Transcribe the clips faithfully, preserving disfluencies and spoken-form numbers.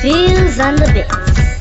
Feels on the bits.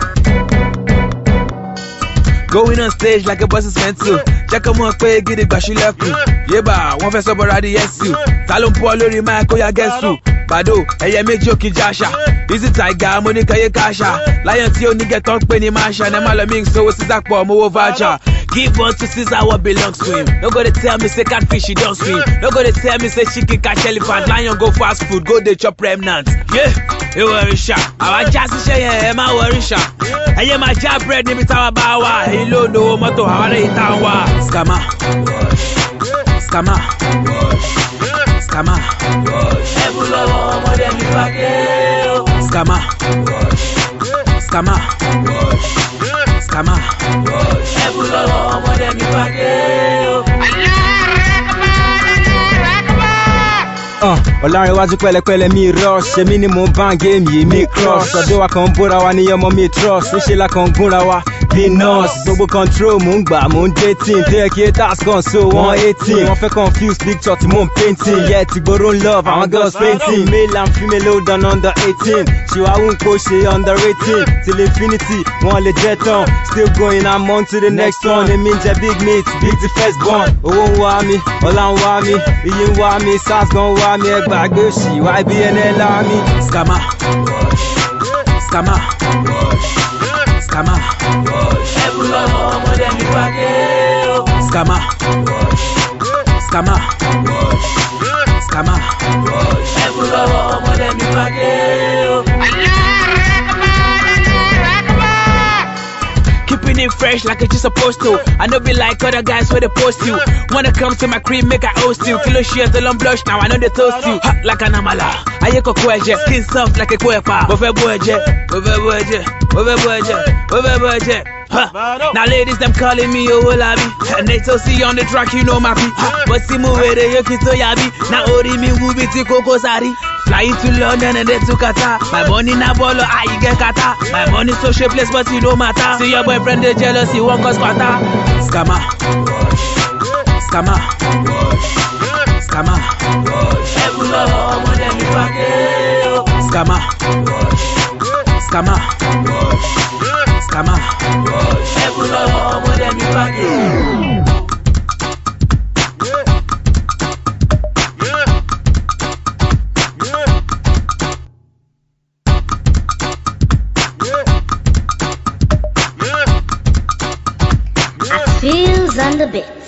Going on stage like a boss is meant to. Check them out, pay, get it, bash you left. Yeah, ba, one first over the yes, you. Talon Polo, Rimaco, ya guess you. Bado, hey, make joke, Jasha. Easy Tiger, Monica, Kasha. Lion Tio, nigga, talk penny masha. Namala Ming, so it's that poor Mo Vacha. Give one to Caesar what belongs to him. No go to tell me say catfish he don't swim. No go to tell me say chicken catch elephant. Lion go fast food, go they chop remnants. Yeah, you worry sha. I just say yeah, my worry sha. I am my job bread name tawa bawa. Hello no moto hawale itawa. Scammer, scammer, scammer. Ebulo mo dem mi pake. Scammer, scammer, scammer. Uh, Ọlárẹ̀wájú pẹ̀lẹ́pẹ̀lẹ́ mi rush, èmi ni mo bá game yìí mi cross. Ọ̀dọ̀ wa kan bóra wa ní ọmọ mi trust, níṣẹ́ la kan gúnra wa bí nurse. Gbogbo control mò ń gbà mò ń dating, tó yẹ kí haters gan so one eighteen. Wọ́n fẹ́ confuse picture tí mò ń painting, yeah ti gbòòrò ń love àwọn girls painting. Male and female hold on under eighteen, ṣìwáwù ń kó ṣe underrating. Till infinity, wọ́n lè jẹ́ tán, still going I'm on to the next one. Èmi ń jẹ big meat, big the first born. Owó ń wá mi, ọlá ń wá mi, iyì ń wá mi, SARS gan wá mi, ẹgbàá gbé òṣì, Y B N L army. Scammer, scammer, scammer. Scammer, scammer, scammer. Keeping it fresh like it's supposed to. I know be like other guys where they post you. Wanna come to my crib, make I host you. Kilo shit, the long blush, now I know they toast you. Hot like an amala. I ain't a skin soft like a kwepa. Over budget, over budget, over budget, over budget. Huh. Now ladies, them calling me Owolabi, and they so see on the track, you know my feet. But see move where they yoki so yabi. Now ori me move it to Coco Sari. Flying to London and then to Qatar. My money na bolo, I get Qatar. My money so shapeless, but it don't matter. See your boyfriend they jealous, he won't cause quarter. Scammer, scammer, scammer. Scammer, scammer, scammer. Feels on the bits.